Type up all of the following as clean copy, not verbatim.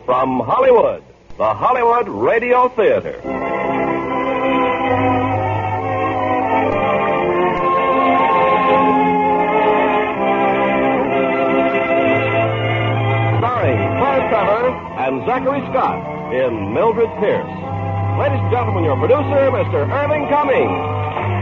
from Hollywood, the Hollywood Radio Theater. Starring Claire Trevor and Zachary Scott in Mildred Pierce. Ladies and gentlemen, your producer, Mr. Irving Cummings.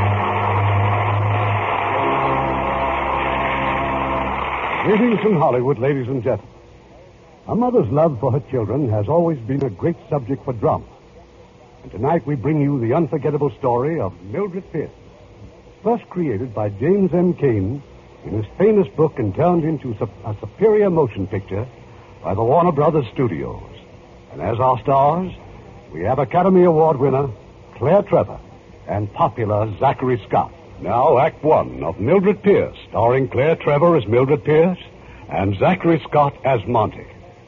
Greetings from Hollywood, ladies and gentlemen. A mother's love for her children has always been a great subject for drama. And tonight we bring you the unforgettable story of Mildred Pierce. First created by James M. Cain in his famous book and turned into a superior motion picture by the Warner Brothers Studios. And as our stars, we have Academy Award winner Claire Trevor and popular Zachary Scott. Now, Act One of Mildred Pierce, starring Claire Trevor as Mildred Pierce and Zachary Scott as Monty.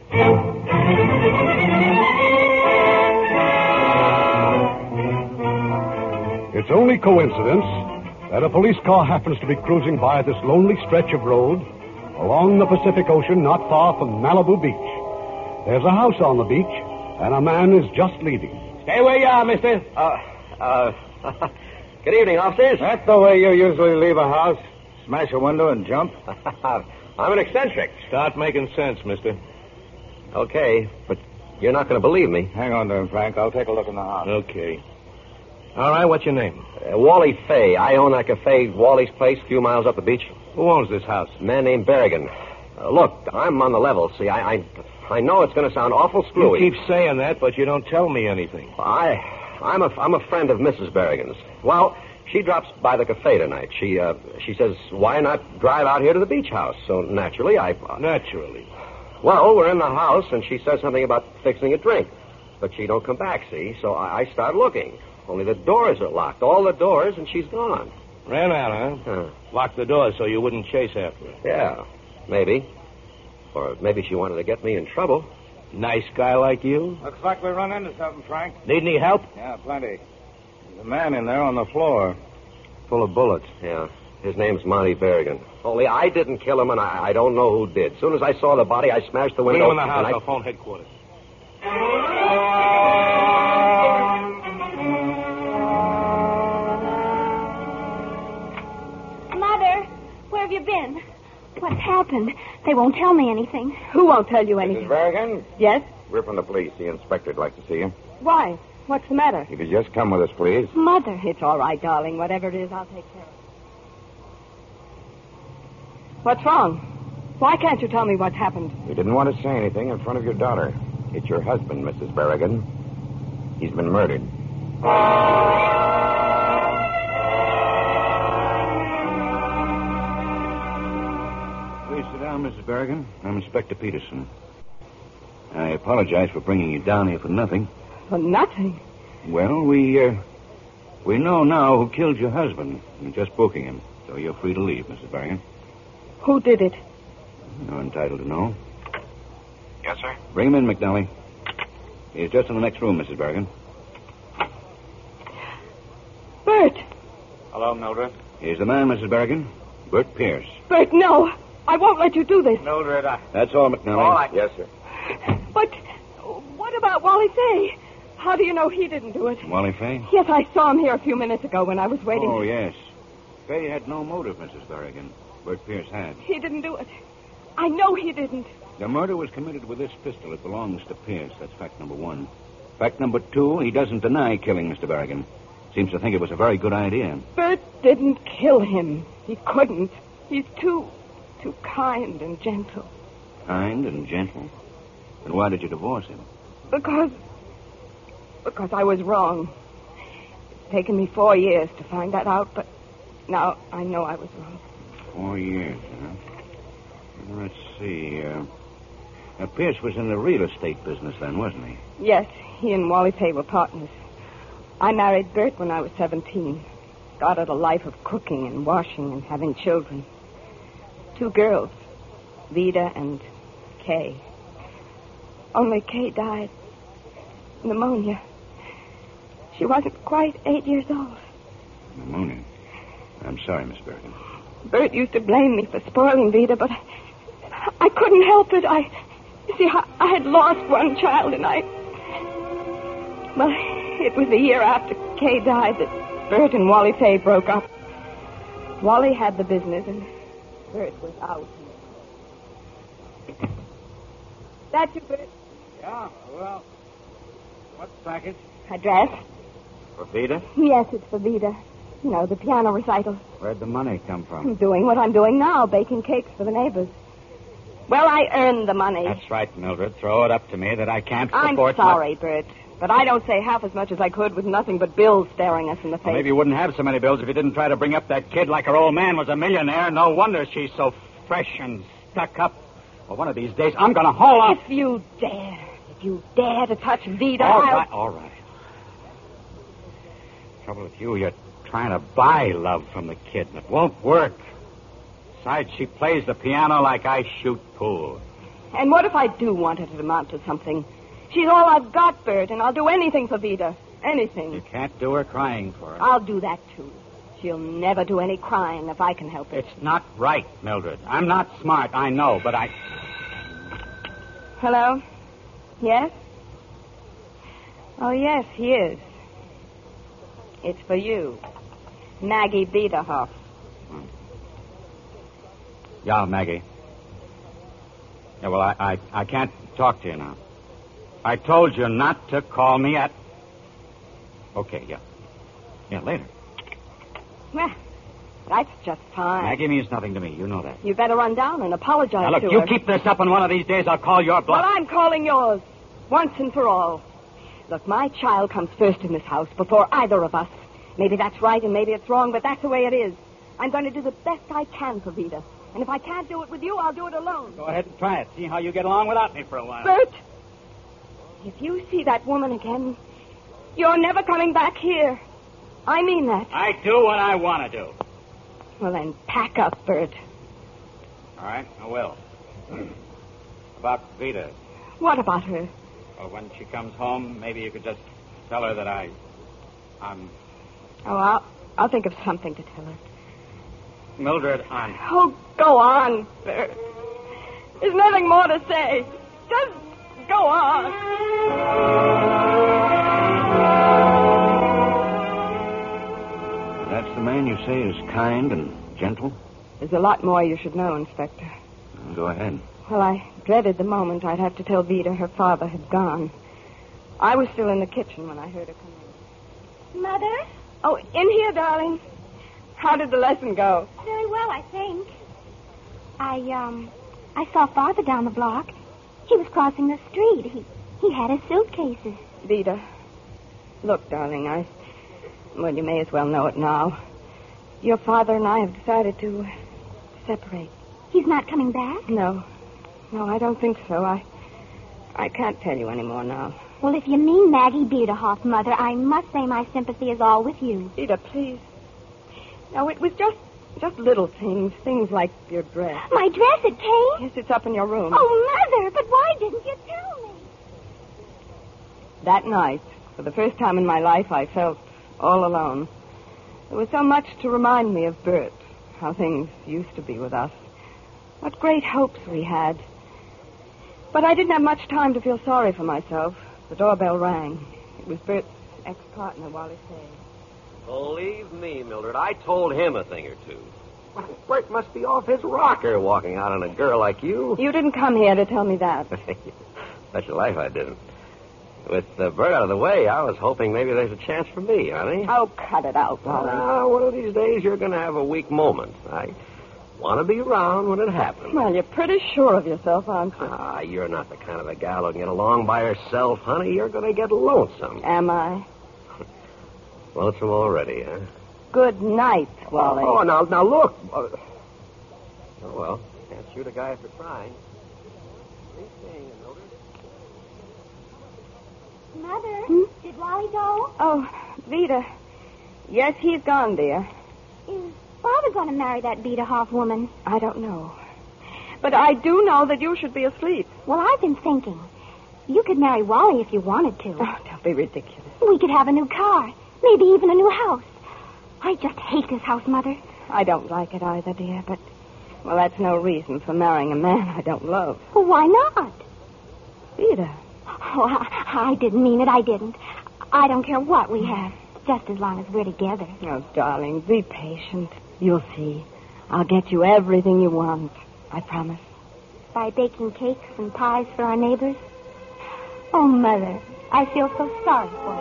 It's only coincidence that a police car happens to be cruising by this lonely stretch of road along the Pacific Ocean not far from Malibu Beach. There's a house on the beach, and a man is just leaving. Stay where you are, mister. Good evening, officers. That's the way you usually leave a house. Smash a window and jump. I'm an eccentric. Start making sense, mister. Okay, but you're not going to believe me. Hang on there, Frank. I'll take a look in the house. Okay. All right, what's your name? Wally Fay. I own that cafe, Wally's Place, a few miles up the beach. Who owns this house? A man named Berrigan. Look, I'm on the level. See, I know it's going to sound awful screwy. You keep saying that, but you don't tell me anything. I'm a friend of Mrs. Berrigan's. Well, she drops by the cafe tonight. She says, why not drive out here to the beach house? So naturally, Naturally. Well, we're in the house, and she says something about fixing a drink. But she don't come back, see? So I start looking. Only the doors are locked. All the doors, and she's gone. Ran out, huh? Locked the door so you wouldn't chase after her. Yeah, maybe. Or maybe she wanted to get me in trouble. Nice guy like you? Looks like we run into something, Frank. Need any help? Yeah, plenty. There's a man in there on the floor, full of bullets. Yeah, his name's Monty Berrigan. Only I didn't kill him, and I don't know who did. As soon as I saw the body, I smashed the window. Bring him in the house. I'll phone headquarters. Mother, where have you been? What's happened? They won't tell me anything. Who won't tell you anything? Mrs. Berrigan? Yes? We're from the police. The inspector'd like to see you. Why? What's the matter? You could just come with us, please. Mother. It's all right, darling. Whatever it is, I'll take care of it. What's wrong? Why can't you tell me what's happened? You didn't want to say anything in front of your daughter. It's your husband, Mrs. Berrigan. He's been murdered. Please sit down, Mrs. Berrigan. I'm Inspector Peterson. I apologize for bringing you down here for nothing. For nothing. Well, we know now who killed your husband. We're just booking him, so you're free to leave, Mrs. Berrigan. Who did it? You're entitled to know. Yes, sir? Bring him in, McNally. He's just in the next room, Mrs. Berrigan. Bert. Hello, Mildred. He's the man, Mrs. Berrigan. Bert Pierce. Bert, no. I won't let you do this. Mildred, That's all, McNally. All right. Yes, sir. But what about Wally Fay? How do you know he didn't do it? Wally Fay? Yes, I saw him here a few minutes ago when I was waiting. Oh, yes. Fay had no motive, Mrs. Berrigan. Bert Pierce had. He didn't do it. I know he didn't. The murder was committed with this pistol. It belongs to Pierce. That's fact number one. Fact number two, he doesn't deny killing Mr. Berrigan. Seems to think it was a very good idea. Bert didn't kill him. He couldn't. He's too kind and gentle. Kind and gentle? And why did you divorce him? Because I was wrong. It's taken me 4 years to find that out, but now I know I was wrong. 4 years, huh? Let's see. Pierce was in the real estate business then, wasn't he? Yes, he and Wally Fay were partners. I married Bert when I was 17. Started a life of cooking and washing and having children. 2 girls, Vida and Kay. Only Kay died. Pneumonia. She wasn't quite 8 years old. Pneumonia? I'm sorry, Miss Berrigan. Bert used to blame me for spoiling Vida, but I couldn't help it. You see, I had lost one child, and Well, it was a year after Kay died that Bert and Wally Fay broke up. Wally had the business, and Bert was out. That's you, Bert. Yeah, well, what's the package? A dress? For Vida? Yes, it's for Vida. You know, the piano recital. Where'd the money come from? I'm doing what I'm doing now, baking cakes for the neighbors. Well, I earned the money. That's right, Mildred. Throw it up to me that I can't I'm support... sorry, Bert, but I don't say half as much as I could with nothing but bills staring us in the face. Well, maybe you wouldn't have so many bills if you didn't try to bring up that kid like her old man was a millionaire. No wonder she's so fresh and stuck up. Well, one of these days, I'm going to haul off... If you dare to touch Vida, All right. Trouble with you're trying to buy love from the kid, and it won't work. Besides, she plays the piano like I shoot pool. And what if I do want her to amount to something? She's all I've got, Bert, and I'll do anything for Vida. Anything. You can't do her crying for her. I'll do that, too. She'll never do any crying if I can help it. It's not right, Mildred. I'm not smart, I know, but I... Hello? Yes? Oh, yes, he is. It's for you. Maggie Biederhoff. Yeah, Maggie. Yeah, well, I can't talk to you now. I told you not to call me at... Okay, yeah. Yeah, later. Well, that's just fine. Maggie means nothing to me. You know that. You better run down and apologize Now, look, to her. you keep this up, and one of these days I'll call your bluff. Well, I'm calling yours. Once and for all. Look, my child comes first in this house before either of us. Maybe that's right and maybe it's wrong, but that's the way it is. I'm going to do the best I can for Vida. And if I can't do it with you, I'll do it alone. Go ahead and try it. See how you get along without me for a while. Bert, if you see that woman again, you're never coming back here. I mean that. I do what I want to do. Well, then, pack up, Bert. All right, I will. About Vida. What about her? Well, when she comes home, maybe you could just tell her that I'm... Oh, I'll think of something to tell her. Mildred, I'm... Oh, go on, Bert. There's nothing more to say. Just go on. That's the man you say is kind and gentle? There's a lot more you should know, Inspector. Go ahead. Well, I dreaded the moment I'd have to tell Vida her father had gone. I was still in the kitchen when I heard her come in. Mother? Oh, in here, darling. How did the lesson go? Very well, I think. I saw Father down the block. He was crossing the street. He had his suitcases. Vida, look, darling, well, you may as well know it now. Your father and I have decided to separate. He's not coming back? No, I don't think so. I can't tell you any more now. Well, if you mean Maggie Biederhoff, Mother, I must say my sympathy is all with you. Vida, please. No, it was just little things like your dress. My dress at Kay? Yes, it's up in your room. Oh, Mother, but why didn't you tell me? That night, for the first time in my life, I felt all alone. There was so much to remind me of Bert, how things used to be with us. What great hopes we had. But I didn't have much time to feel sorry for myself. The doorbell rang. It was Bert's ex-partner, Wally Fay. Believe me, Mildred, I told him a thing or two. Bert must be off his rocker walking out on a girl like you. You didn't come here to tell me that. Bet your life I didn't. With Bert out of the way, I was hoping maybe there's a chance for me, honey. Oh, cut it out, Wally. One of these days you're going to have a weak moment. I want to be around when it happens. Well, you're pretty sure of yourself, aren't you? You're not the kind of a gal who can get along by herself, honey. You're going to get lonesome. Am I? Lonesome already, huh? Good night, Wally. Oh, now look. Oh, well, can't shoot a guy for trying. Mother, did Wally go? Oh, Vida. Yes, he's gone, dear. Is Father going to marry that Biederhoff woman? I don't know. But I do know that you should be asleep. Well, I've been thinking. You could marry Wally if you wanted to. Oh, don't be ridiculous. We could have a new car. Maybe even a new house. I just hate this house, Mother. I don't like it either, dear, but... Well, that's no reason for marrying a man I don't love. Well, why not? Vida. Oh, I didn't mean it. I didn't. I don't care what we have, just as long as we're together. Oh, darling, be patient. You'll see. I'll get you everything you want. I promise. By baking cakes and pies for our neighbors? Oh, Mother, I feel so sorry for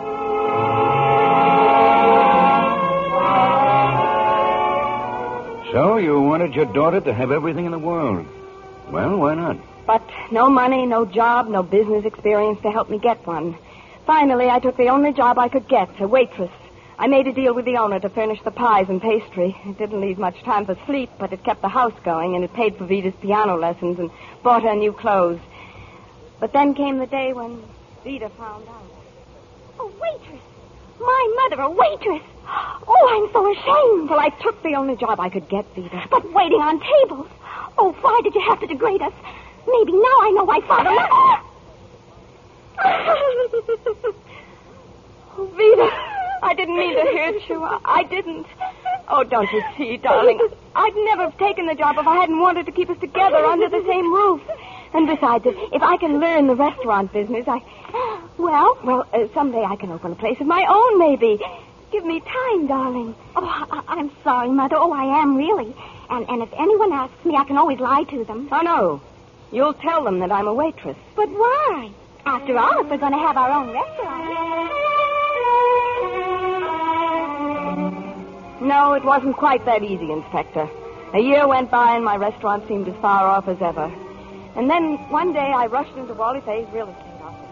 you. So you wanted your daughter to have everything in the world. Well, why not? But no money, no job, no business experience to help me get one. Finally, I took the only job I could get, a waitress. I made a deal with the owner to furnish the pies and pastry. It didn't leave much time for sleep, but it kept the house going, and it paid for Vida's piano lessons and bought her new clothes. But then came the day when Vida found out. A waitress? My mother, a waitress? Oh, I'm so ashamed. Well, I took the only job I could get, Vida. But waiting on tables. Oh, why did you have to degrade us? Maybe now I know why Father... Oh, Vida, I didn't mean to hurt you. I didn't. Oh, don't you see, darling? I'd never have taken the job if I hadn't wanted to keep us together under the same roof. And besides, if I can learn the restaurant business, Well, someday I can open a place of my own, maybe. Give me time, darling. Oh, I'm sorry, Mother. Oh, I am, really. And if anyone asks me, I can always lie to them. Oh, no. You'll tell them that I'm a waitress. But why? After all, if we're going to have our own restaurant. No, it wasn't quite that easy, Inspector. A year went by and my restaurant seemed as far off as ever. And then one day I rushed into Wally Fay's real estate office.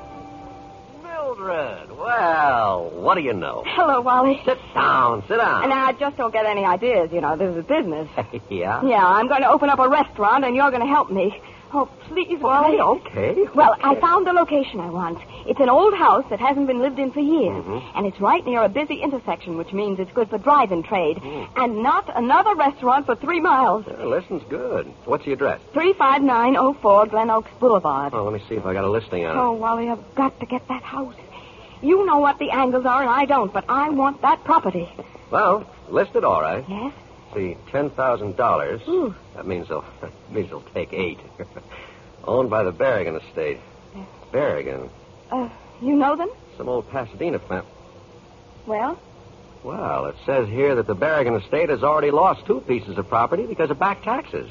Mildred, well, what do you know? Hello, Wally. Sit down. And I just don't get any ideas, you know. This is business. Yeah? Yeah, I'm going to open up a restaurant and you're going to help me. Oh, please, Wally. Okay. Well, I found the location I want. It's an old house that hasn't been lived in for years. Mm-hmm. And it's right near a busy intersection, which means it's good for drive-in trade. And not another restaurant for 3 miles. Listen's good. What's the address? 35904 Glen Oaks Boulevard. Oh, let me see if I got a listing on it. Oh, Wally, I've got to get that house. You know what the angles are, and I don't, but I want that property. Well, listed all right. Yes? See, $10,000. Ooh. That means they'll take 8. Owned by the Berrigan estate. Yes. Berrigan? You know them? Some old Pasadena family. Well? Well, it says here that the Berrigan estate has already lost 2 pieces of property because of back taxes.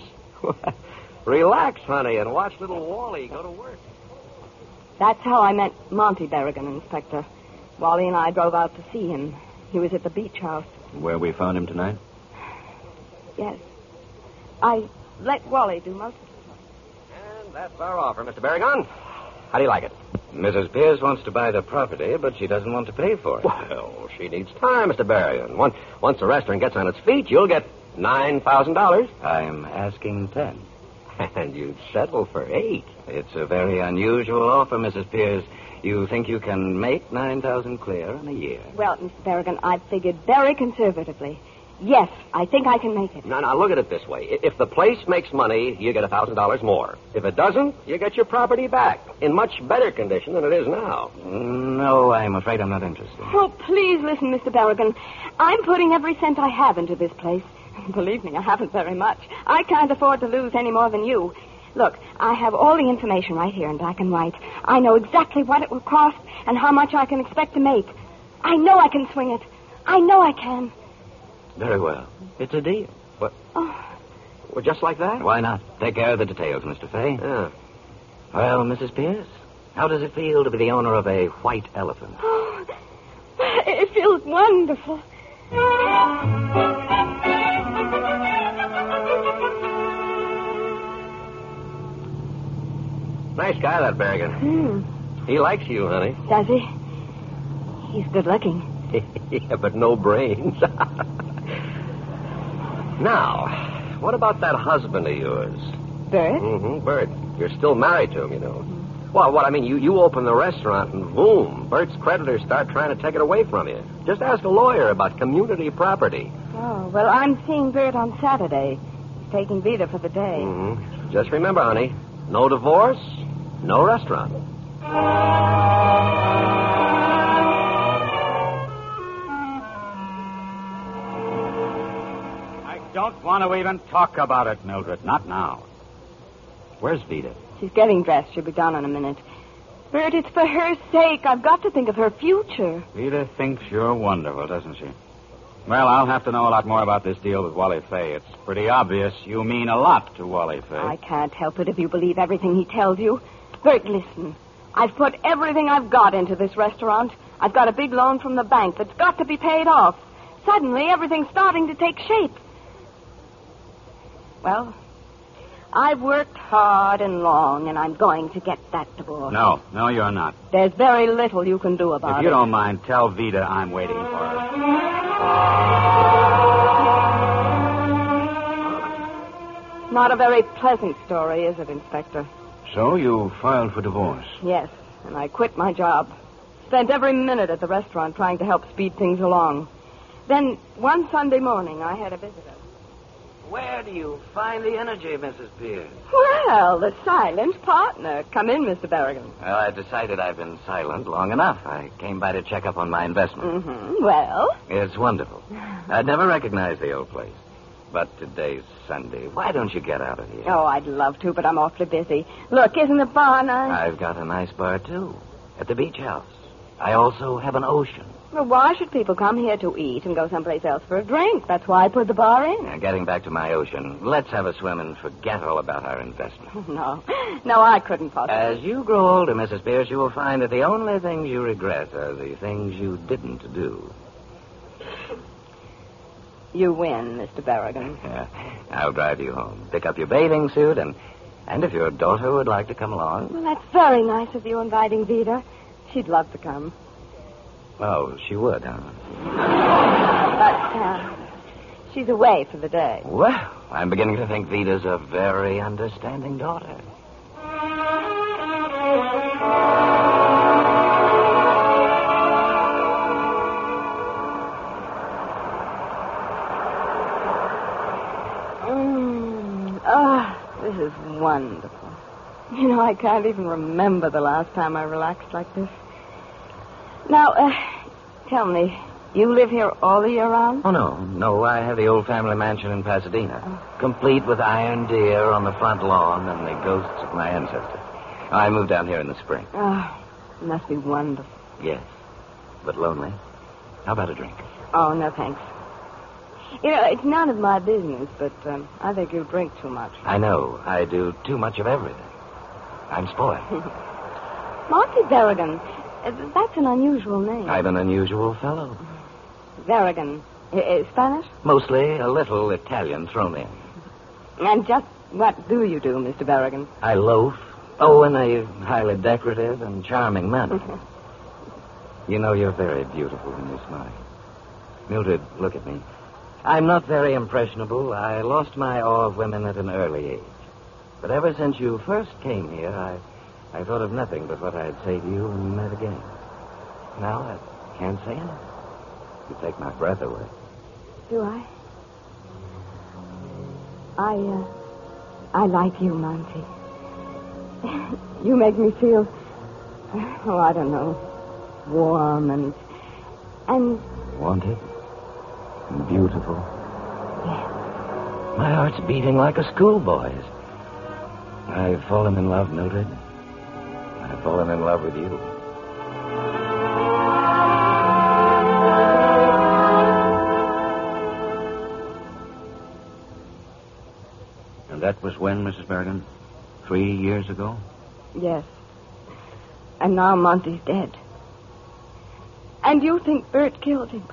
Relax, honey, and watch little Wally go to work. That's how I met Monty Berrigan, Inspector. Wally and I drove out to see him. He was at the beach house. Where we found him tonight? Yes. I let Wally do most of it. And that's our offer, Mr. Berrigan. How do you like it? Mrs. Pierce wants to buy the property, but she doesn't want to pay for it. Well, she needs time, Mr. Berrigan. Once the restaurant gets on its feet, you'll get $9,000. I'm asking 10. And you'd settle for 8. It's a very unusual offer, Mrs. Pierce. You think you can make 9,000 clear in a year? Well, Mr. Berrigan, I've figured very conservatively. Yes, I think I can make it. Now, look at it this way. If the place makes money, you get $1,000 more. If it doesn't, you get your property back in much better condition than it is now. No, I'm afraid I'm not interested. Oh, please listen, Mr. Berrigan. I'm putting every cent I have into this place. Believe me, I haven't very much. I can't afford to lose any more than you. Look, I have all the information right here in black and white. I know exactly what it will cost and how much I can expect to make. I know I can swing it. I know I can. Very well. It's a deal. What? Oh. Well, just like that? Why not? Take care of the details, Mr. Fay. Yeah. Well, Mrs. Pierce, how does it feel to be the owner of a white elephant? Oh, it feels wonderful. Nice guy, that Berrigan. He likes you, honey. Does he? He's good looking. Yeah, but no brains. Now, what about that husband of yours? Bert? Mm-hmm, Bert. You're still married to him, you know. Well, what I mean, you open the restaurant and boom, Bert's creditors start trying to take it away from you. Just ask a lawyer about community property. Oh, well, I'm seeing Bert on Saturday. He's taking Vida for the day. Mm-hmm. Just remember, honey, no divorce, no restaurant. I don't want to even talk about it, Mildred. Not now. Where's Vida? She's getting dressed. She'll be down in a minute. Bert, it's for her sake. I've got to think of her future. Vida thinks you're wonderful, doesn't she? Well, I'll have to know a lot more about this deal with Wally Fay. It's pretty obvious you mean a lot to Wally Fay. I can't help it if you believe everything he tells you. Bert, listen. I've put everything I've got into this restaurant. I've got a big loan from the bank that's got to be paid off. Suddenly, everything's starting to take shape. Well, I've worked hard and long, and I'm going to get that divorce. No, you're not. There's very little you can do about it. If you don't mind, tell Vida I'm waiting for her. Not a very pleasant story, is it, Inspector? So you filed for divorce? Yes, and I quit my job. Spent every minute at the restaurant trying to help speed things along. Then, one Sunday morning, I had a visitor. Where do you find the energy, Mrs. Pierce? Well, the silent partner. Come in, Mr. Berrigan. Well, I've decided I've been silent long enough. I came by to check up on my investment. Mm-hmm. Well? It's wonderful. I'd never recognized the old place. But today's Sunday. Why don't you get out of here? Oh, I'd love to, but I'm awfully busy. Look, isn't the bar nice? I've got a nice bar, too. At the beach house. I also have an ocean. Well, why should people come here to eat and go someplace else for a drink? That's why I put the bar in. Now, getting back to my ocean, let's have a swim and forget all about our investment. No, I couldn't possibly. As you grow older, Mrs. Pierce, you will find that the only things you regret are the things you didn't do. You win, Mr. Berrigan. Yeah, I'll drive you home. Pick up your bathing suit, and if your daughter would like to come along. Well, that's very nice of you inviting Vida. She'd love to come. Oh, she would, huh? But she's away for the day. Well, I'm beginning to think Vida's a very understanding daughter. This is wonderful. You know, I can't even remember the last time I relaxed like this. Now, tell me, you live here all the year round? Oh, no. I have the old family mansion in Pasadena, complete with iron deer on the front lawn and the ghosts of my ancestors. I moved down here in the spring. Oh, it must be wonderful. Yes, but lonely. How about a drink? Oh, no, thanks. You know, it's none of my business, but I think you drink too much. I know. I do too much of everything. I'm spoiled. Monty Berrigan. That's an unusual name. I'm an unusual fellow. Berrigan. Spanish? Mostly a little Italian thrown in. And just what do you do, Mr. Berrigan? I loaf. Oh, in a highly decorative and charming manner. You know, you're very beautiful when you smile. Mildred, look at me. I'm not very impressionable. I lost my awe of women at an early age. But ever since you first came here, I thought of nothing but what I'd say to you when we met again. Now I can't say anything. You take my breath away. Do I? I like you, Monty. You make me feel, I don't know, warm and... Wanted? And beautiful? Yes. My heart's beating like a schoolboy's. I've fallen in love, Mildred. I've fallen in love with you. And that was when, Mrs. Berrigan? 3 years ago? Yes. And now Monty's dead. And you think Bert killed him.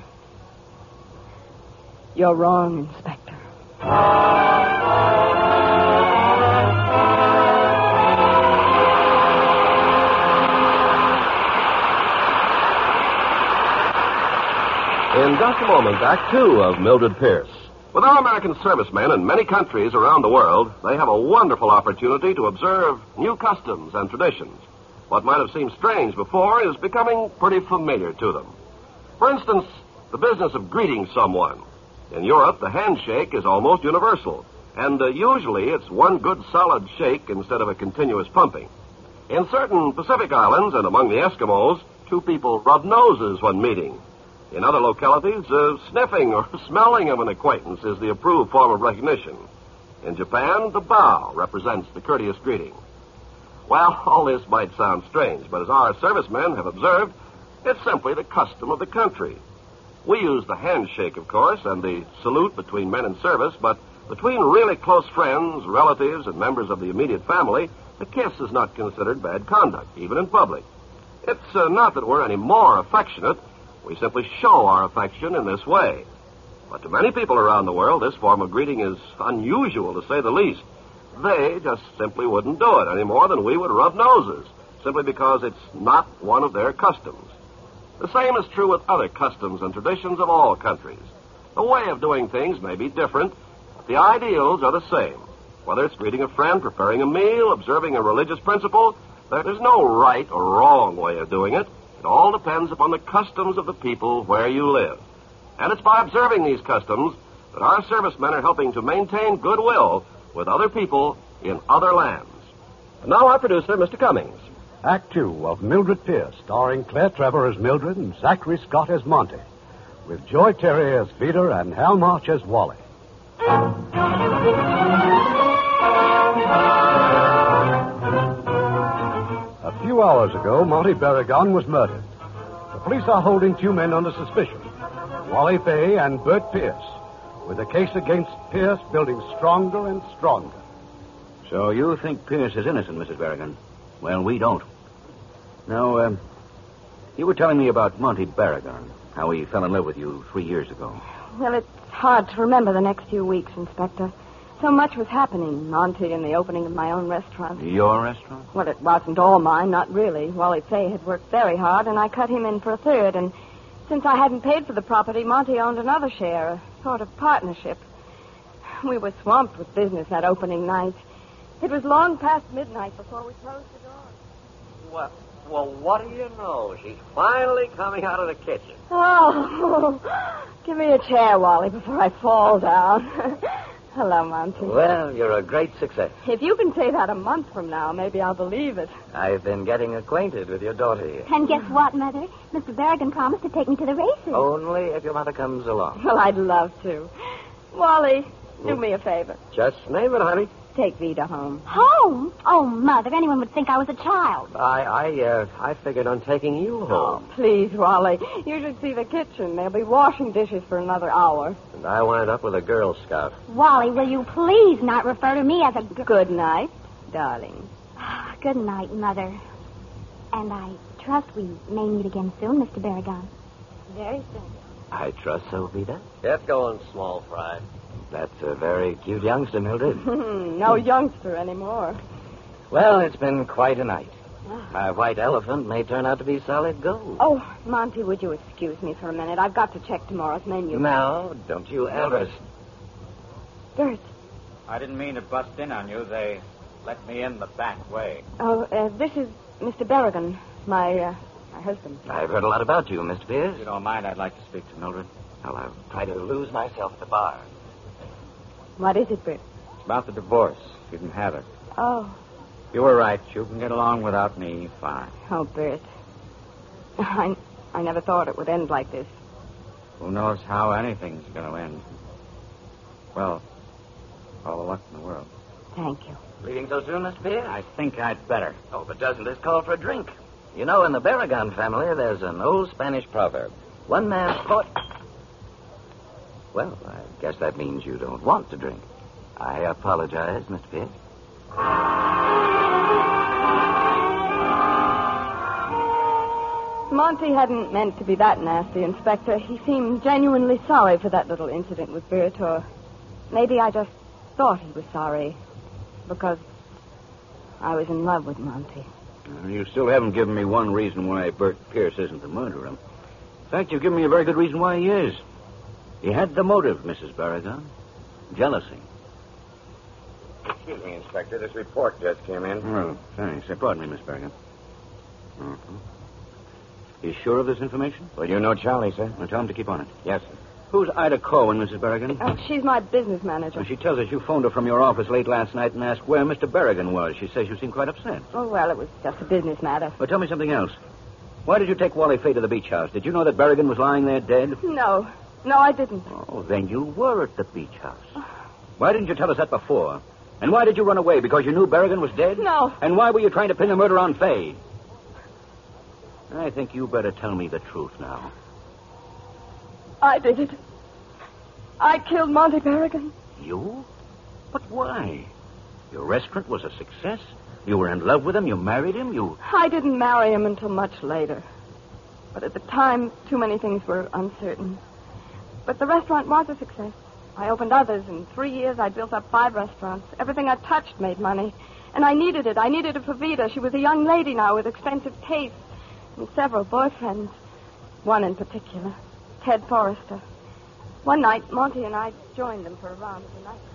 You're wrong, Inspector. In just a moment, Act Two of Mildred Pierce. With our American servicemen in many countries around the world, they have a wonderful opportunity to observe new customs and traditions. What might have seemed strange before is becoming pretty familiar to them. For instance, the business of greeting someone. In Europe, the handshake is almost universal, and usually it's one good solid shake instead of a continuous pumping. In certain Pacific islands and among the Eskimos, two people rub noses when meeting. In other localities, sniffing or smelling of an acquaintance is the approved form of recognition. In Japan, the bow represents the courteous greeting. Well, all this might sound strange, but as our servicemen have observed, it's simply the custom of the country. We use the handshake, of course, and the salute between men in service, but between really close friends, relatives, and members of the immediate family, the kiss is not considered bad conduct, even in public. It's not that we're any more affectionate. We simply show our affection in this way. But to many people around the world, this form of greeting is unusual, to say the least. They just simply wouldn't do it any more than we would rub noses, simply because it's not one of their customs. The same is true with other customs and traditions of all countries. The way of doing things may be different, but the ideals are the same. Whether it's greeting a friend, preparing a meal, observing a religious principle, there's no right or wrong way of doing it. It all depends upon the customs of the people where you live. And it's by observing these customs that our servicemen are helping to maintain goodwill with other people in other lands. And now our producer, Mr. Cummings. Act 2 of Mildred Pierce, starring Claire Trevor as Mildred and Zachary Scott as Monty, with Joy Terry as Vida and Hal March as Wally. A few hours ago, Monty Barragon was murdered. The police are holding 2 men under suspicion, Wally Fay and Bert Pierce, with the case against Pierce building stronger and stronger. So you think Pierce is innocent, Mrs. Barragan? Well, we don't. Now, you were telling me about Monty Barragan, how he fell in love with you 3 years ago. Well, it's hard to remember the next few weeks, Inspector. So much was happening. Monty and the opening of my own restaurant. Your restaurant? Well, it wasn't all mine, not really. Wally Fay had worked very hard, and I cut him in for a third. And since I hadn't paid for the property, Monty owned another share, a sort of partnership. We were swamped with business that opening night. It was long past midnight before we closed the door. Well, what do you know? She's finally coming out of the kitchen. Oh, give me a chair, Wally, before I fall down. Hello, Monty. Well, you're a great success. If you can say that a month from now, maybe I'll believe it. I've been getting acquainted with your daughter here. And guess what, Mother? Mr. Barragan promised to take me to the races. Only if your mother comes along. Well, I'd love to. Wally, do me a favor. Just name it, honey. Take Vida home. Home? Oh, Mother, anyone would think I was a child. I figured on taking you home. Oh, please, Wally. You should see the kitchen. They'll be washing dishes for another hour. And I wind up with a Girl Scout. Wally, will you please not refer to me as a... Good night, darling. Good night, Mother. And I trust we may meet again soon, Mr. Barragan. Very soon. I trust so, Vida. Get going, small fry. That's a very cute youngster, Mildred. No youngster anymore. Well, it's been quite a night. My white elephant may turn out to be solid gold. Oh, Monty, would you excuse me for a minute? I've got to check tomorrow's menu. No, don't you ever... Bert. I didn't mean to bust in on you. They let me in the back way. Oh, this is Mr. Barragan, my husband. I've heard a lot about you, Mr. Pierce. If you don't mind, I'd like to speak to Mildred. Well, I'll try to lose myself at the bar. What is it, Bert? It's about the divorce. You didn't have it. Oh. You were right. You can get along without me fine. Oh, Bert. I never thought it would end like this. Who knows how anything's going to end? Well, all the luck in the world. Thank you. Leaving so soon, Mr. Pierce? I think I'd better. Oh, but doesn't this call for a drink? You know, in the Barragan family, there's an old Spanish proverb. One man's caught... Well, I guess that means you don't want to drink. I apologize, Mr. Pierce. Monty hadn't meant to be that nasty, Inspector. He seemed genuinely sorry for that little incident with Bert, or maybe I just thought he was sorry because I was in love with Monty. You still haven't given me one reason why Bert Pierce isn't the murderer. In fact, you've given me a very good reason why he is. He had the motive, Mrs. Barragan. Jealousy. Excuse me, Inspector. This report just came in. Oh, thanks. Pardon me, Miss Barragan. Mm-hmm. You sure of this information? Well, you know Charlie, sir. Well, tell him to keep on it. Yes, sir. Who's Ida Corwin, Mrs. Barragan? She's my business manager. Well, she tells us you phoned her from your office late last night and asked where Mr. Barragan was. She says you seemed quite upset. Oh, well, it was just a business matter. Well, tell me something else. Why did you take Wally Fay to the beach house? Did you know that Barragan was lying there dead? No, I didn't. Oh, then you were at the beach house. Why didn't you tell us that before? And why did you run away? Because you knew Berrigan was dead? No. And why were you trying to pin the murder on Fay? I think you better tell me the truth now. I did it. I killed Monty Berrigan. You? But why? Your restaurant was a success. You were in love with him. You married him. I didn't marry him until much later. But at the time, too many things were uncertain. But the restaurant was a success. I opened others. In 3 years, I built up 5 restaurants. Everything I touched made money. And I needed it. I needed it for Vida. She was a young lady now with expensive tastes. And several boyfriends. One in particular, Ted Forrester. One night, Monty and I joined them for a round of the night.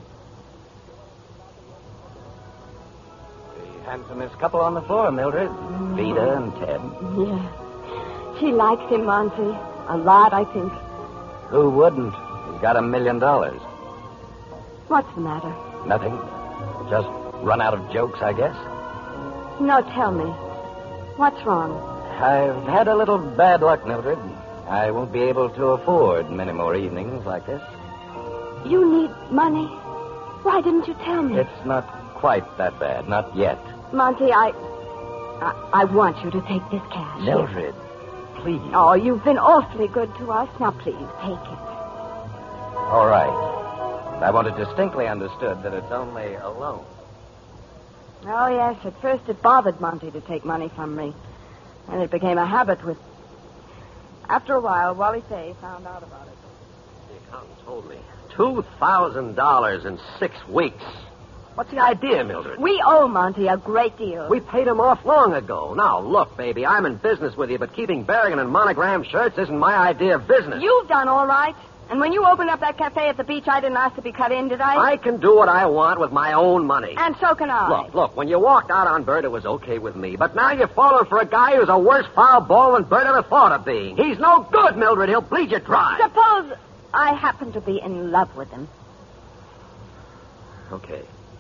The handsomest couple on the floor, Mildred. Vida and Ted. Yeah. She likes him, Monty. A lot, I think. Who wouldn't? He's got $1 million. What's the matter? Nothing. Just run out of jokes, I guess. No, tell me. What's wrong? I've had a little bad luck, Mildred. I won't be able to afford many more evenings like this. You need money. Why didn't you tell me? It's not quite that bad. Not yet. Monty, I want you to take this cash. Mildred, please. Oh, you've been awfully good to us. Now, please, take it. All right. I want it distinctly understood that it's only a loan. Oh, yes. At first it bothered Monty to take money from me. And it became a habit with... After a while, Wally Fay found out about it. The accountant told me. $2,000 in 6 weeks. What's the idea, Mildred? We owe Monty a great deal. We paid him off long ago. Now, look, baby, I'm in business with you, but keeping Berrigan and Monogram shirts isn't my idea of business. You've done all right. And when you opened up that cafe at the beach, I didn't ask to be cut in, did I? I can do what I want with my own money. And so can I. Look, when you walked out on Bert, it was okay with me. But now you're falling for a guy who's a worse foul ball than Bert ever thought of being. He's no good, Mildred. He'll bleed you dry. Suppose I happen to be in love with him. Okay,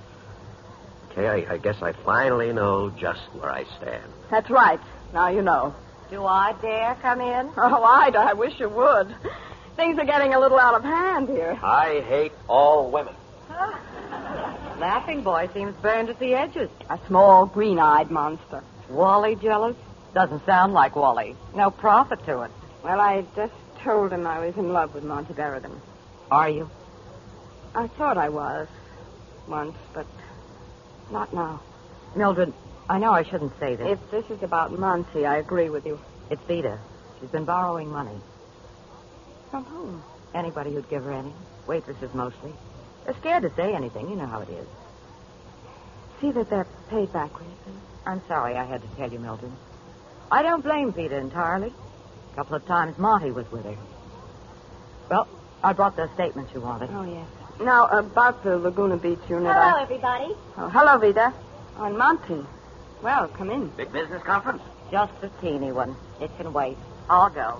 I guess I finally know just where I stand. That's right. Now you know. Do I dare come in? Oh, I wish you would. Things are getting a little out of hand here. I hate all women. Laughing boy seems burned at the edges. A small, green-eyed monster. Wally jealous? Doesn't sound like Wally. No profit to it. Well, I just told him I was in love with Monty Berrigan. Are you? I thought I was once, but not now. Mildred, I know I shouldn't say this. If this is about Monty, I agree with you. It's Vida. She's been borrowing money. From whom? Anybody who'd give her any. Waitresses mostly. They're scared to say anything. You know how it is. See that they're paid back, will you, please? I'm sorry I had to tell you, Mildred. I don't blame Vida entirely. A couple of times Monty was with her. Well, I brought the statements you wanted. Oh, yes. Now, about the Laguna Beach unit. Hello, everybody. Oh, hello, Vida. On Monty. Well, come in. Big business conference? Just a teeny one. It can wait. I'll go.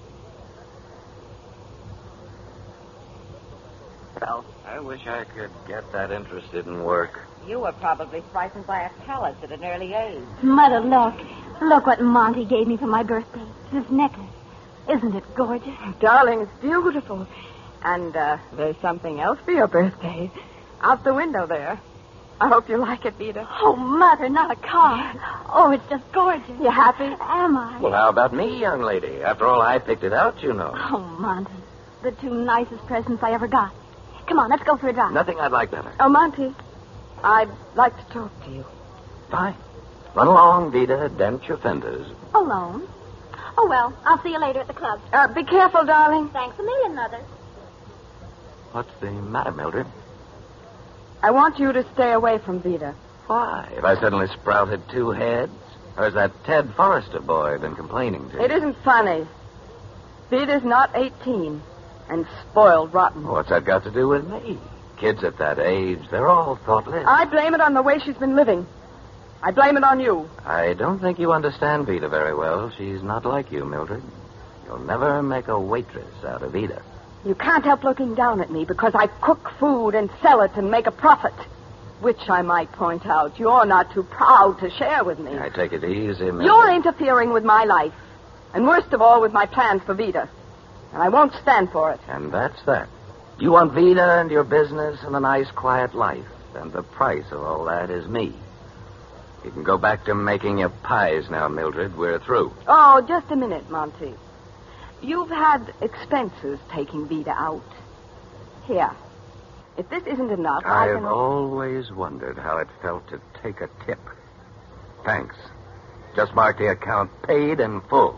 Well, I wish I could get that interested in work. you were probably frightened by a palace at an early age. Mother, look. Look what Monty gave me for my birthday. This necklace. Isn't it gorgeous? Darling, it's beautiful. And there's something else for your birthday. Out the window there. I hope you like it, Vida. Oh, Mother, not a car. Oh, it's just gorgeous. You happy? Am I? Well, how about me, young lady? After all, I picked it out, you know. Oh, Monty. The 2 nicest presents I ever got. Come on, let's go for a drive. Nothing I'd like better. Oh, Monty, I'd like to talk to you. Fine. Run along, Vida. Dent your fenders. Alone? Oh, well, I'll see you later at the club. Be careful, darling. Thanks a million, Mother. What's the matter, Mildred? I want you to stay away from Vida. Why? Have I suddenly sprouted 2 heads? Or has that Ted Forrester boy been complaining to you? It isn't funny. Vida's not 18 and spoiled rotten. What's that got to do with me? Kids at that age, they're all thoughtless. I blame it on the way she's been living. I blame it on you. I don't think you understand Vida very well. She's not like you, Mildred. You'll never make a waitress out of Vida. You can't help looking down at me because I cook food and sell it and make a profit. Which, I might point out, you're not too proud to share with me. I take it easy, Mildred. You're interfering with my life. And worst of all, with my plans for Vida. And I won't stand for it. And that's that. You want Vida and your business and a nice, quiet life. And the price of all that is me. You can go back to making your pies now, Mildred. We're through. Oh, just a minute, Monty. You've had expenses taking Vida out. Here. If this isn't enough, I I've can... always wondered how it felt to take a tip. Thanks. Just mark the account paid in full.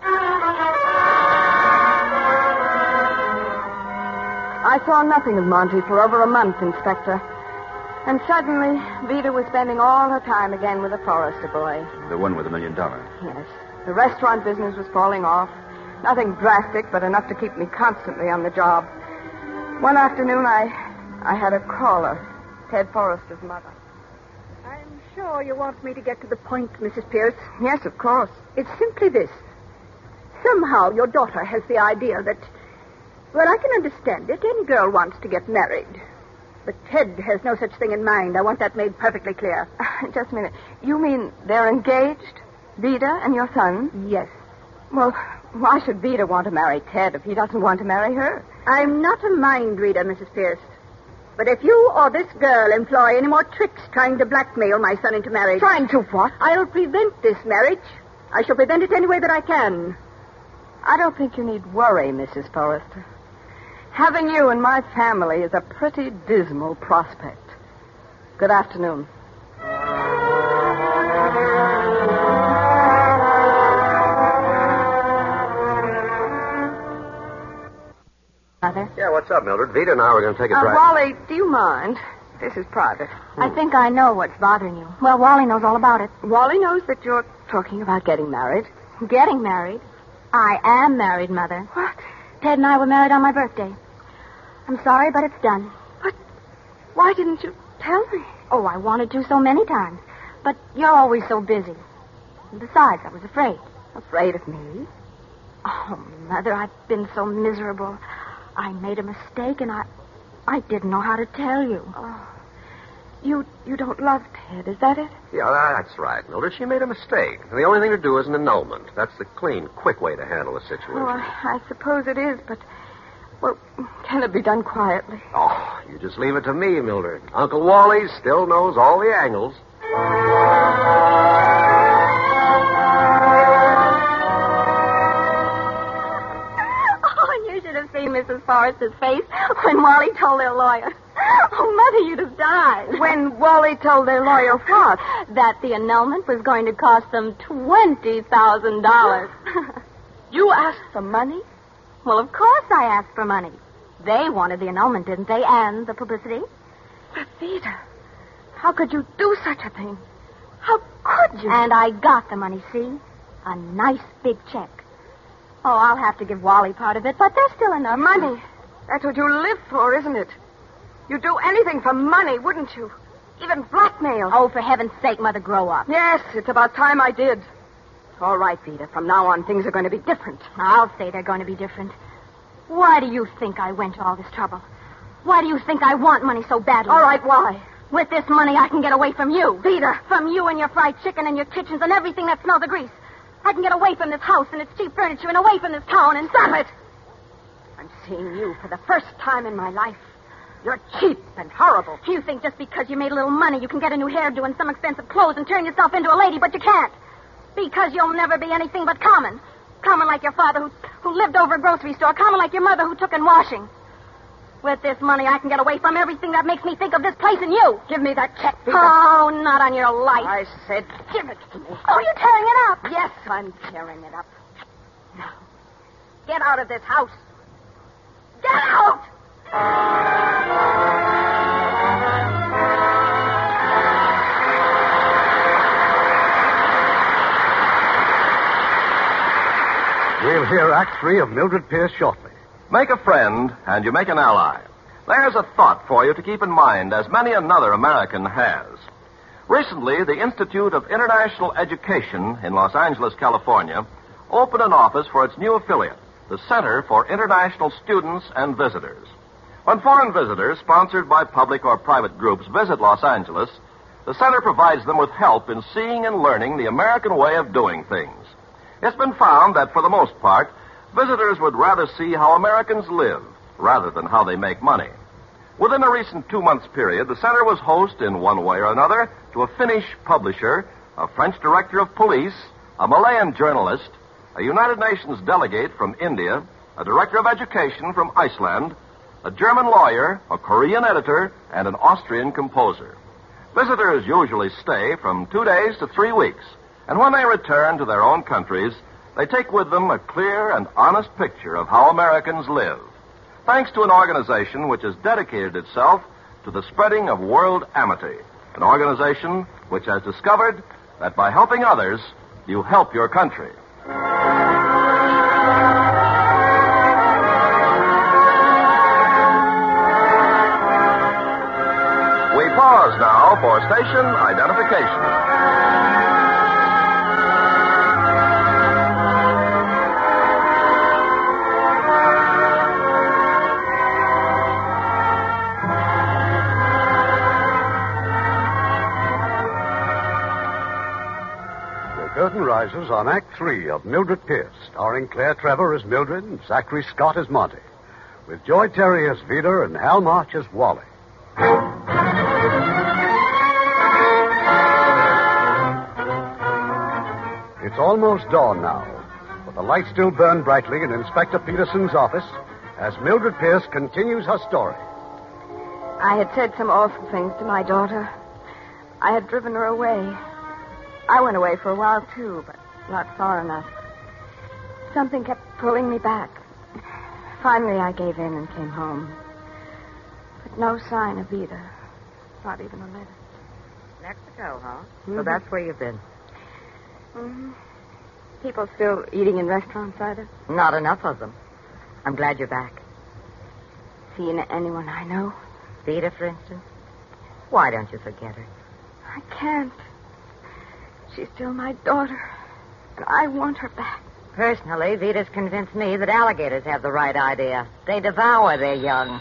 I saw nothing of Monty for over a month, Inspector. And suddenly, Vida was spending all her time again with the Forrester boy. The one with $1 million. Yes. The restaurant business was falling off. Nothing drastic, but enough to keep me constantly on the job. One afternoon, I had a caller, Ted Forrester's mother. I'm sure you want me to get to the point, Mrs. Pierce. Yes, of course. It's simply this. Somehow your daughter has the idea that, well, I can understand it. Any girl wants to get married. But Ted has no such thing in mind. I want that made perfectly clear. Just a minute. You mean they're engaged? Vida and your son? Yes. Well, why should Vida want to marry Ted if he doesn't want to marry her? I'm not a mind reader, Mrs. Pierce. But if you or this girl employ any more tricks trying to blackmail my son into marriage... Trying to what? I'll prevent this marriage. I shall prevent it any way that I can. I don't think you need worry, Mrs. Forrester. Having you in my family is a pretty dismal prospect. Good afternoon. Mother? Yeah, what's up, Mildred? Vida and I were going to take a drive. Wally, do you mind? This is private. I think I know what's bothering you. Well, Wally knows all about it. Wally knows that you're talking about getting married. Getting married? I am married, Mother. What? Ted and I were married on my birthday. I'm sorry, but it's done. But why didn't you tell me? Oh, I wanted to so many times. But you're always so busy. And besides, I was afraid. Afraid of me? Oh, Mother, I've been so miserable. I made a mistake, and I didn't know how to tell you. Oh. You don't love Ted, is that it? Yeah, that's right, Mildred. She made a mistake. The only thing to do is an annulment. That's the clean, quick way to handle a situation. Oh, I suppose it is, but... Well, can it be done quietly? Oh, you just leave it to me, Mildred. Uncle Wally still knows all the angles. Oh, you should have seen Mrs. Forrester's face when Wally told their lawyer. Oh, Mother, you'd have died. When Wally told their lawyer what? That the annulment was going to cost them $20,000. You asked for money? Well, of course I asked for money. They wanted the annulment, didn't they? And the publicity. But, Vida, how could you do such a thing? How could you? And I got the money, see? A nice big check. Oh, I'll have to give Wally part of it, but there's still enough. Money? That's what you live for, isn't it? You'd do anything for money, wouldn't you? Even blackmail. Oh, for heaven's sake, Mother, grow up. Yes, it's about time I did. All right, Vida. From now on, things are going to be different. I'll say they're going to be different. Why do you think I went to all this trouble? Why do you think I want money so badly? All right, why? With this money, I can get away from you. Vida. From you and your fried chicken and your kitchens and everything that smells of grease. I can get away from this house and its cheap furniture and away from this town and... Stop it! I'm seeing you for the first time in my life. You're cheap and horrible. You think just because you made a little money, you can get a new hairdo and some expensive clothes and turn yourself into a lady, but you can't. Because you'll never be anything but common. Common like your father who lived over a grocery store. Common like your mother who took in washing. With this money, I can get away from everything that makes me think of this place and you. Give me that check, Vida. Oh, not on your life. I said give it to me. Oh, you're tearing it up. Yes, I'm tearing it up. Now, get out of this house. Get out! We'll hear Act 3 of Mildred Pierce shortly. Make a friend, and you make an ally. There's a thought for you to keep in mind, as many another American has. Recently, the Institute of International Education in Los Angeles, California, opened an office for its new affiliate, the Center for International Students and Visitors. When foreign visitors, sponsored by public or private groups, visit Los Angeles, the center provides them with help in seeing and learning the American way of doing things. It's been found that, for the most part, visitors would rather see how Americans live rather than how they make money. Within a recent 2 months period, the center was host in one way or another to a Finnish publisher, a French director of police, a Malayan journalist, a United Nations delegate from India, a director of education from Iceland, a German lawyer, a Korean editor, and an Austrian composer. Visitors usually stay from 2 days to 3 weeks, and when they return to their own countries, they take with them a clear and honest picture of how Americans live, thanks to an organization which has dedicated itself to the spreading of world amity, an organization which has discovered that by helping others, you help your country. We pause now for station identification. Curtain rises on Act 3 of Mildred Pierce, starring Claire Trevor as Mildred and Zachary Scott as Monty, with Joy Terry as Vida and Hal March as Wally. It's almost dawn now, but the lights still burn brightly in Inspector Peterson's office as Mildred Pierce continues her story. I had said some awful things to my daughter. I had driven her away. I went away for a while, too, but not far enough. Something kept pulling me back. Finally, I gave in and came home. But no sign of Vida. Not even a letter. Mexico, huh? Mm-hmm. So that's where you've been. Mm-hmm. People still eating in restaurants, either? Not enough of them. I'm glad you're back. Seen anyone I know? Vida, for instance? Why don't you forget her? I can't. She's still my daughter, and I want her back. Personally, Vida's convinced me that alligators have the right idea. They devour their young.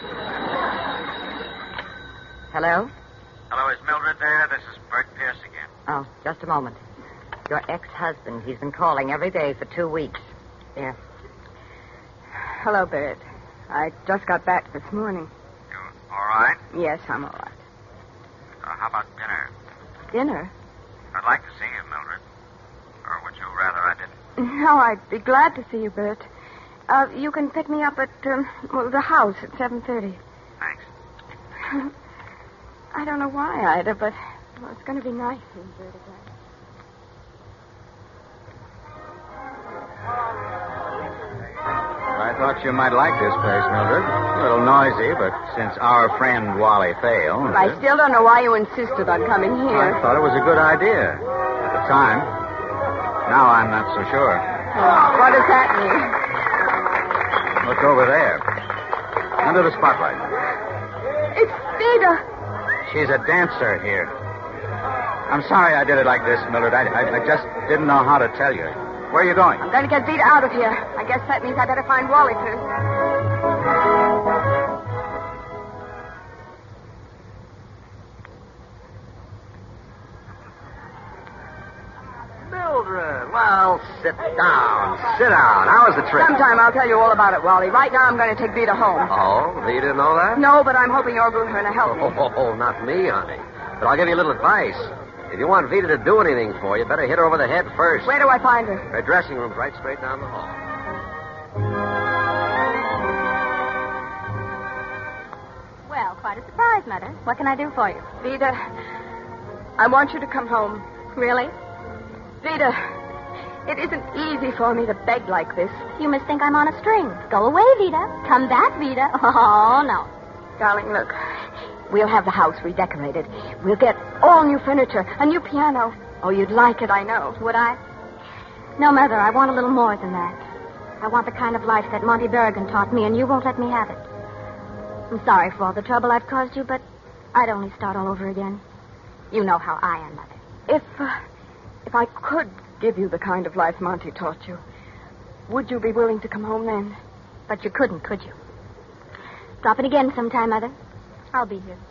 Hello? Hello, is Mildred there? This is Bert Pierce again. Oh, just a moment. Your ex-husband, he's been calling every day for 2 weeks. Yes. Hello, Bert. I just got back this morning. You all right? Yes, I'm all right. How about dinner? Dinner? I'd like to see you, Mildred. Or would you rather I didn't? No, I'd be glad to see you, Bert. You can pick me up at the house at 7:30. Thanks. I don't know why, Ida, but it's going to be nice seeing Bert again. I thought you might like this place, Mildred. A little noisy, but since our friend Wally failed... But I still don't know why you insisted on coming here. I thought it was a good idea at the time. Now I'm not so sure. What does that mean? Look over there. Under the spotlight. It's Vida. She's a dancer here. I'm sorry I did it like this, Mildred. I just didn't know how to tell you. Where are you going? I'm going to get Vida out of here. I guess that means I better find Wally first. Mildred, well, sit down. Sit down. How was the trip? Sometime I'll tell you all about it, Wally. Right now I'm going to take Vida home. Oh, you didn't know that? No, but I'm hoping you're going to help me. Oh, not me, honey. But I'll give you a little advice. If you want Vida to do anything for you, better hit her over the head first. Where do I find her? Her dressing room's right straight down the hall. Well, quite a surprise, Mother. What can I do for you? Vida, I want you to come home. Really? Vida, it isn't easy for me to beg like this. You must think I'm on a string. Go away, Vida. Come back, Vida. Oh, no. Darling, look. We'll have the house redecorated. We'll get all new furniture, a new piano. Oh, you'd like it, I know. Would I? No, Mother, I want a little more than that. I want the kind of life that Monty Berrigan taught me, and you won't let me have it. I'm sorry for all the trouble I've caused you, but I'd only start all over again. You know how I am, Mother. If I could give you the kind of life Monty taught you, would you be willing to come home then? But you couldn't, could you? Drop it again sometime, Mother. I'll be here.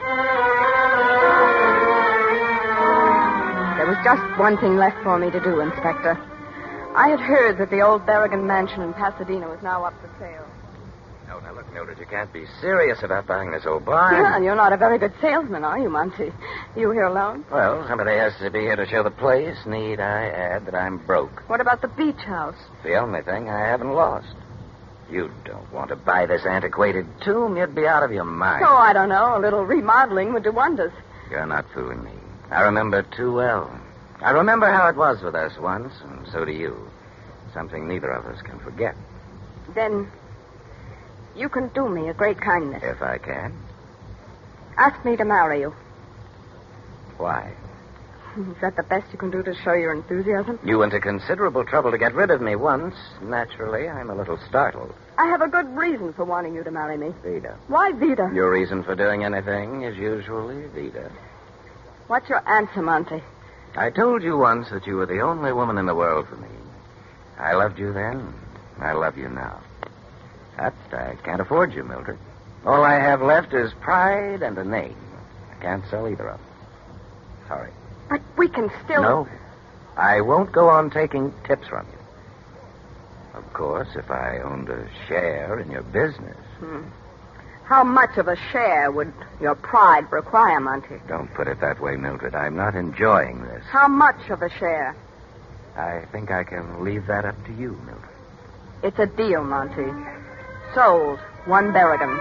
There was just one thing left for me to do, Inspector. I had heard that the old Berrigan mansion in Pasadena was now up for sale. No, now look, Mildred, you can't be serious about buying this old barn. Well, you're not a very good salesman, are you, Monty? You here alone? Well, somebody has to be here to show the place. Need I add that I'm broke? What about the beach house? The only thing I haven't lost. You don't want to buy this antiquated tomb. You'd be out of your mind. Oh, I don't know. A little remodeling would do wonders. You're not fooling me. I remember too well. I remember how it was with us once, and so do you. Something neither of us can forget. Then you can do me a great kindness. If I can. Ask me to marry you. Why? Is that the best you can do to show your enthusiasm? You went to considerable trouble to get rid of me once. Naturally, I'm a little startled. I have a good reason for wanting you to marry me. Vida. Why Vida? Your reason for doing anything is usually Vida. What's your answer, Monty? I told you once that you were the only woman in the world for me. I loved you then. I love you now. But I can't afford you, Mildred. All I have left is pride and a name. I can't sell either of them. Sorry. But we can still... No. I won't go on taking tips from you. Of course, if I owned a share in your business. How much of a share would your pride require, Monty? Don't put it that way, Mildred. I'm not enjoying this. How much of a share? I think I can leave that up to you, Mildred. It's a deal, Monty. Sold. 1 Berrigan.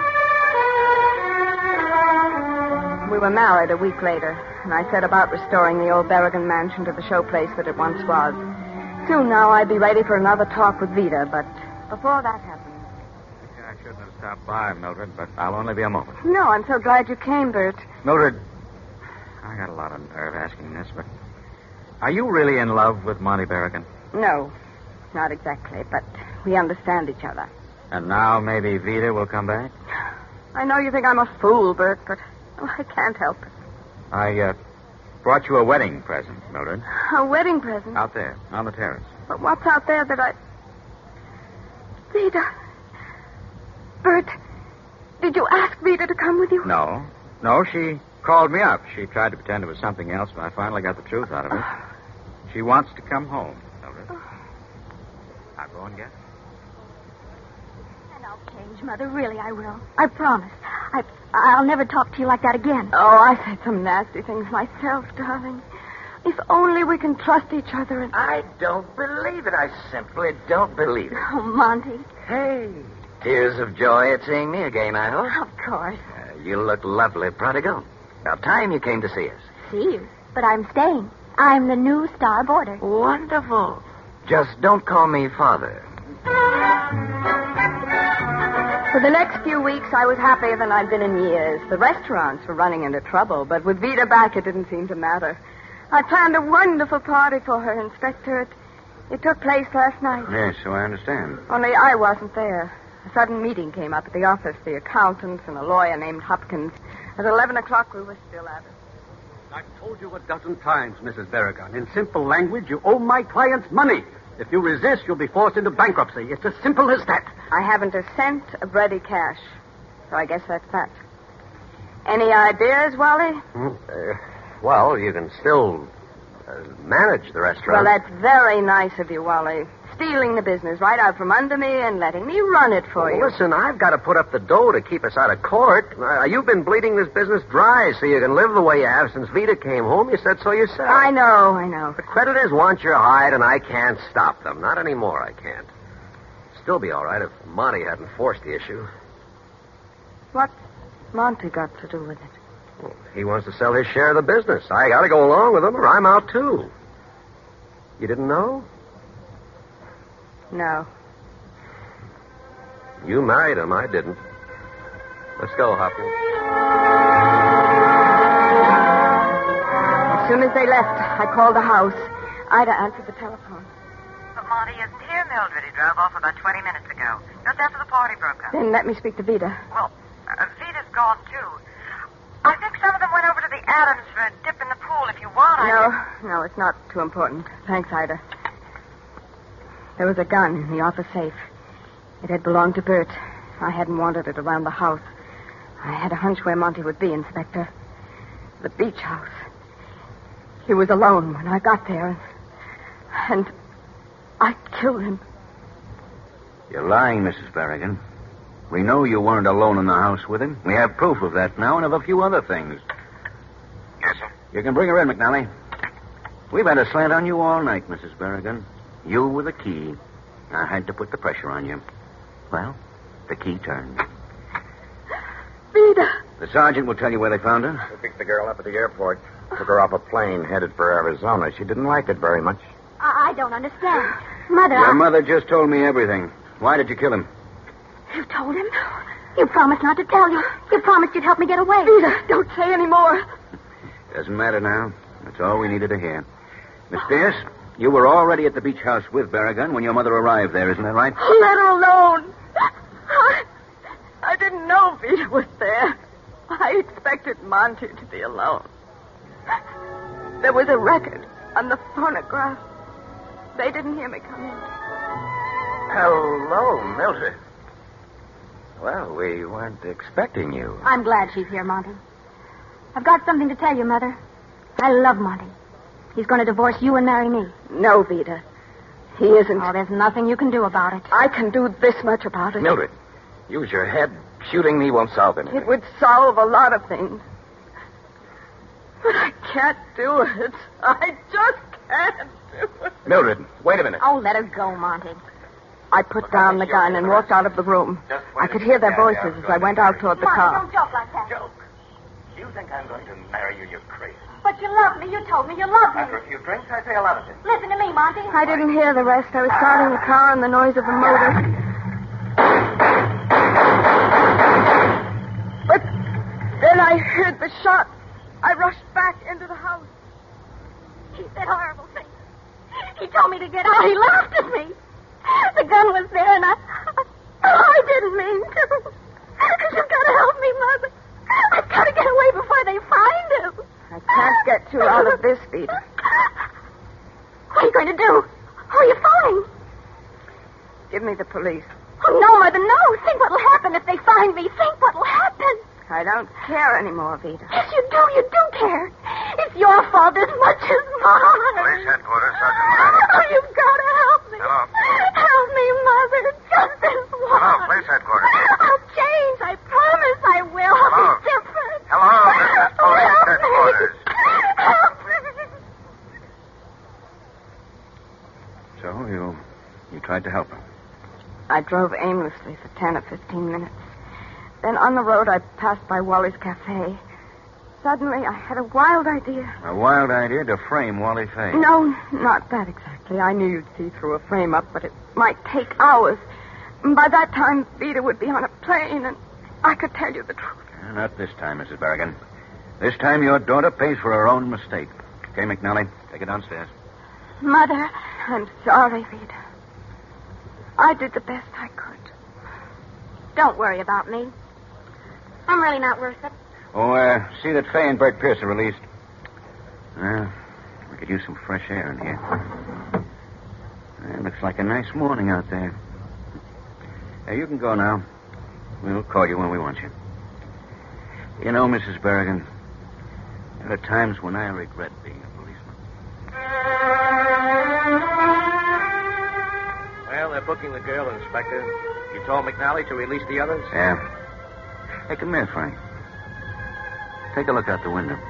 We were married a week later, and I set about restoring the old Berrigan mansion to the showplace that it once was. Soon now I'd be ready for another talk with Vida, but before that happened... I shouldn't have stopped by, Mildred, but I'll only be a moment. No, I'm so glad you came, Bert. Mildred, I got a lot of nerve asking this, but are you really in love with Monty Berrigan? No, not exactly, but we understand each other. And now maybe Vida will come back? I know you think I'm a fool, Bert, but I can't help it. I brought you a wedding present, Mildred. A wedding present? Out there, on the terrace. But what's out there that I... Vida. Bert, did you ask Vida to come with you? No. No, she called me up. She tried to pretend it was something else, but I finally got the truth out of her. She wants to come home, Mildred. I'll go and get her. And I'll change, Mother. Really, I will. I promise. I'll never talk to you like that again. Oh, I said some nasty things myself, darling. If only we can trust each other and... I don't believe it. I simply don't believe it. Oh, Monty. Hey, tears of joy at seeing me again, I hope. Of course. You look lovely, prodigal. About time you came to see us. See you. But I'm staying. I'm the new star boarder. Wonderful. Just don't call me father. For the next few weeks, I was happier than I'd been in years. The restaurants were running into trouble, but with Vida back, it didn't seem to matter. I planned a wonderful party for her, Inspector. It took place last night. Yes, so I understand. Only I wasn't there. A sudden meeting came up at the office, the accountants and a lawyer named Hopkins. At 11 o'clock, we were still at it. I've told you a dozen times, Mrs. Berrigan. In simple language, you owe my clients money. If you resist, you'll be forced into bankruptcy. It's as simple as that. I haven't a cent of ready cash, so I guess that's that. Any ideas, Wally? Well, you can still manage the restaurant. Well, that's very nice of you, Wally. Stealing the business right out from under me and letting me run it for you. Listen, I've got to put up the dough to keep us out of court. You've been bleeding this business dry so you can live the way you have since Vida came home. You said so yourself. I know. The creditors want your hide, and I can't stop them. Not anymore, I can't. Still be all right if Monty hadn't forced the issue. What's Monty got to do with it? Well, he wants to sell his share of the business. I got to go along with him, or I'm out, too. You didn't know? No. You married him. I didn't. Let's go, Hopkins. As soon as they left, I called the house. Ida answered the telephone. But Monty isn't here, Mildred. He drove off about 20 minutes ago. Just after the party broke up. Then let me speak to Vida. Well, Vita's gone, too. I think some of them went over to the Adams for a dip in the pool. If you want, No, it's not too important. Thanks, Ida. There was a gun in the office safe. It had belonged to Bert. I hadn't wanted it around the house. I had a hunch where Monty would be, Inspector. The beach house. He was alone when I got there, and I killed him. You're lying, Mrs. Berrigan. We know you weren't alone in the house with him. We have proof of that now and of a few other things. Yes, sir. You can bring her in, McNally. We've had a slant on you all night, Mrs. Berrigan. You were the key. I had to put the pressure on you. Well, the key turned. Vida. The sergeant will tell you where they found her. We picked the girl up at the airport. Took her off a plane headed for Arizona. She didn't like it very much. I don't understand. Mother, Your mother just told me everything. Why did you kill him? You told him? You promised not to tell you. You promised you'd help me get away. Vida, don't say any more. Doesn't matter now. That's all we needed to hear. Miss Pierce, you were already at the beach house with Berrigan when your mother arrived there, isn't that right? Let her alone. I didn't know Vida was there. I expected Monty to be alone. There was a record on the phonograph. They didn't hear me come in. Hello, Mildred. Well, we weren't expecting you. I'm glad she's here, Monty. I've got something to tell you, Mother. I love Monty. He's going to divorce you and marry me. No, Vida. He isn't. Oh, there's nothing you can do about it. I can do this much about it. Mildred, use your head. Shooting me won't solve anything. It would solve a lot of things. But I can't do it. I just can't do it. Mildred, wait a minute. Oh, let her go, Monty. I put down the gun and walked out of the room. I could hear their voices as I went out toward the Monty, car. don't joke like that. Joke? You think I'm going to marry you? You're crazy. But you love me. You told me you loved me. After a few drinks, I say a lot of things. Listen to me, Monty. I didn't hear the rest. I was starting the car and the noise of the motor. But then I heard the shot. I rushed back into the house. He said horrible things. He told me to get out. He laughed at me. The gun was there, and I didn't mean to. You've got to help me, Mother. I've got to get away before they find him. I can't get you out of this, Vida. What are you going to do? Who are you phoning? Give me the police. Oh, no, Mother, no. Think what'll happen if they find me. Think what'll happen. I don't care anymore, Vida. Yes, you do. You do care. It's your fault as much as mine. Police headquarters, Sergeant Manning. Oh, you've got to help me. Hello. Help me, Mother. Just this once. Hello, police headquarters. I'll change. I promise I will. I'll Hello. be different. Hello, this is police Help me. headquarters. Help me. So you tried to help her. I drove aimlessly for 10 or 15 minutes. Then on the road, I passed by Wally's Cafe. Suddenly, I had a wild idea. A wild idea to frame Wally Fay. No, not that exactly. I knew you'd see through a frame-up, but it might take hours. And by that time, Vida would be on a plane, and I could tell you the truth. Not this time, Mrs. Berrigan. This time, your daughter pays for her own mistake. Okay, McNally, take it downstairs. Mother. I'm sorry, Vida. I did the best I could. Don't worry about me. I'm really not worth it. Oh, see that Fay and Bert Pierce are released. Well, we could use some fresh air in here. Looks like a nice morning out there. You can go now. We'll call you when we want you. You know, Mrs. Berrigan, there are times when I regret being a policeman. Well, they're booking the girl, Inspector. You told McNally to release the others? Yeah. Hey, come here, Frank. Take a look out the window.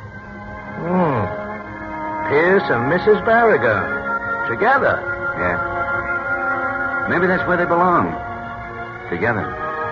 Pierce and Mrs. Berrigan. Together. Yeah. Maybe that's where they belong. Together.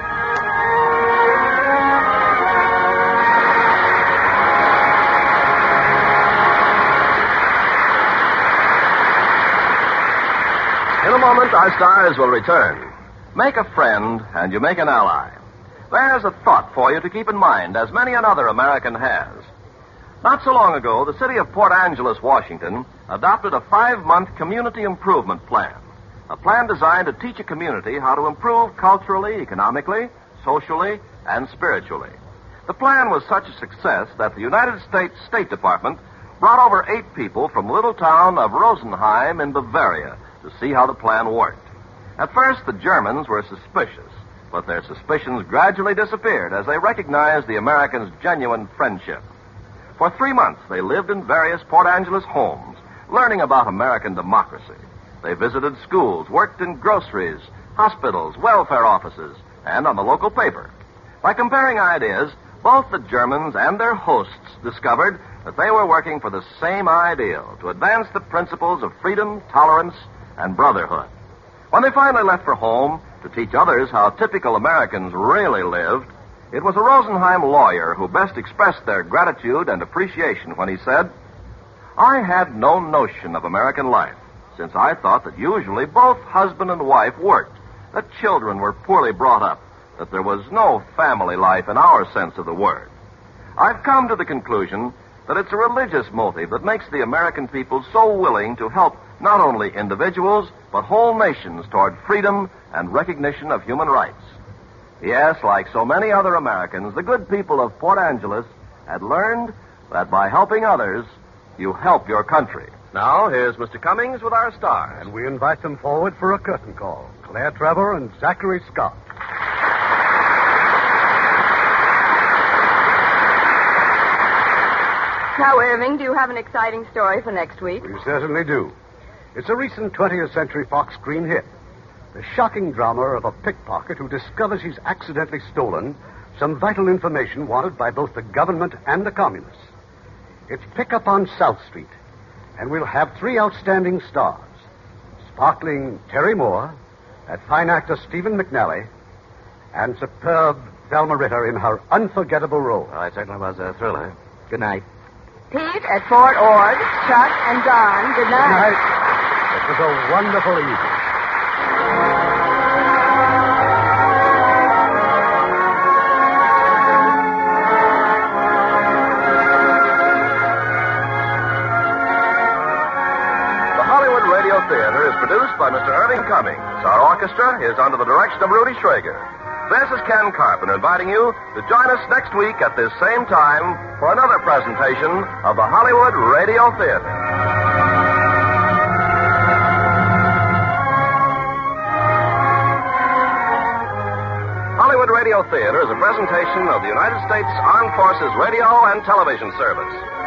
In a moment, our stars will return. Make a friend, and you make an ally. There's a thought for you to keep in mind, as many another American has. Not so long ago, the city of Port Angeles, Washington, adopted a 5-month community improvement plan. A plan designed to teach a community how to improve culturally, economically, socially, and spiritually. The plan was such a success that the United States State Department brought over 8 people from the little town of Rosenheim in Bavaria to see how the plan worked. At first, the Germans were suspicious, but their suspicions gradually disappeared as they recognized the Americans' genuine friendship. For 3 months, they lived in various Port Angeles homes, learning about American democracy. They visited schools, worked in groceries, hospitals, welfare offices, and on the local paper. By comparing ideas, both the Germans and their hosts discovered that they were working for the same ideal, to advance the principles of freedom, tolerance, and brotherhood. When they finally left for home to teach others how typical Americans really lived, it was a Rosenheim lawyer who best expressed their gratitude and appreciation when he said, "I had no notion of American life, since I thought that usually both husband and wife worked, that children were poorly brought up, that there was no family life in our sense of the word. I've come to the conclusion that it's a religious motive that makes the American people so willing to help not only individuals, but whole nations toward freedom and recognition of human rights." Yes, like so many other Americans, the good people of Port Angeles had learned that by helping others, you help your country. Now, here's Mr. Cummings with our stars. And we invite them forward for a curtain call. Claire Trevor and Zachary Scott. Now, Irving, do you have an exciting story for next week? We certainly do. It's a recent 20th Century Fox screen hit. The shocking drama of a pickpocket who discovers he's accidentally stolen some vital information wanted by both the government and the communists. It's Pickup on South Street, and we'll have 3 outstanding stars. Sparkling Terry Moore, that fine actor Stephen McNally, and superb Thelma Ritter in her unforgettable role. Well, it certainly was a thriller. Good night. Pete at Fort Ord, Chuck and Don, good night. Good night. It was a wonderful evening. Theater is produced by Mr. Irving Cummings. Our orchestra is under the direction of Rudy Schrager. This is Ken Carpenter inviting you to join us next week at this same time for another presentation of the Hollywood Radio Theater. Hollywood Radio Theater is a presentation of the United States Armed Forces Radio and Television Service.